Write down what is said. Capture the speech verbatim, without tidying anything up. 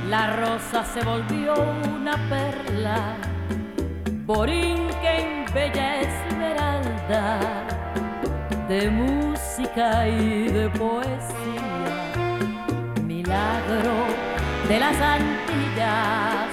La rosa se volvió una perla, borinquen, bella esmeralda, de música y de poesía, milagro de las Antillas.